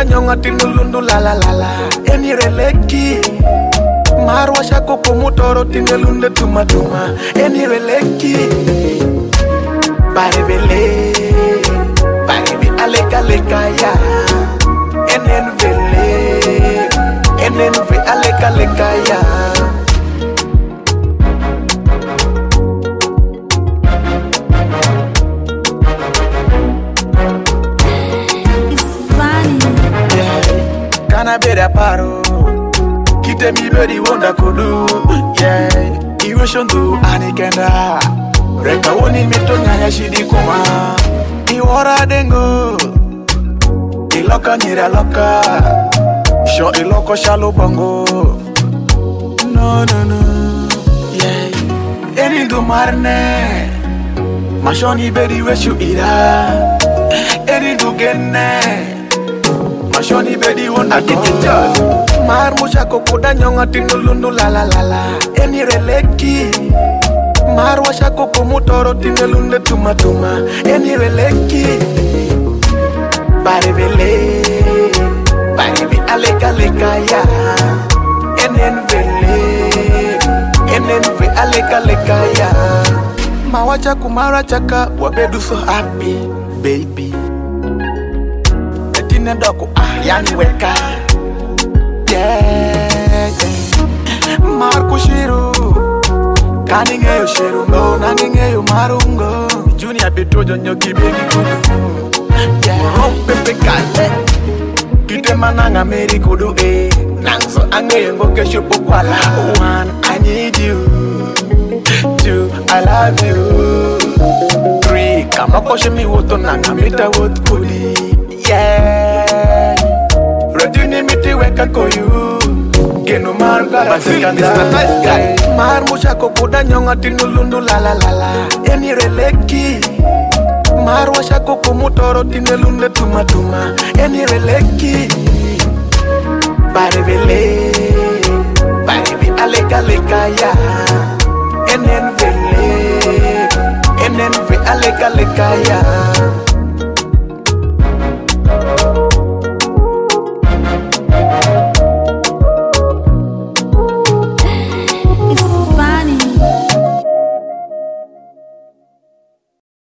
kuda nyonga tinulundu la la la la. Eni releki marwa shako komutoro tinelunde tuma tuma. Eni releki barevele barevi aleka leka ya. Enen ve aleka leka ya. Kana bere paro kite mi beri wonda kodu yeah iwe shondu anikenda reka woni mitonya ya shidi kuma iwora dengo iloka nyira loka sho iloko shalo bongo no yeah eni do marne mashoni beri weshu ira eni do genne mashoni bedi wonda kitita mar mushako kuda nyonga tinulundu la la la la. Eni releki mar washako komutoro tinelunde tuma tuma. Eni releki barevele barevi aleka leka ya. Enen ve aleka leka ya. Mawacha kumara chaka wabedu so happy baby. Doko yani weka yeah Marco Shiru kaningeyo shiru no naningeyo marungo Junior bitojo nyoki begi kudu yeah pepe kale kite mananga meri kudu nangso angeyo ngoke shupo kwala. One, I need you. Two, I love you. Three, kama koshe mi woto nanga mita woto kuli yeah Reduni miti weka koyu Geno mar gara sekanda Mar mushako kuda nyonga tinulundu la la la la. Eni releki mar washako komutoro tinelunde tuma tuma. Eni releki barevele barevi aleka leka ya. Enen ve aleka leka ya.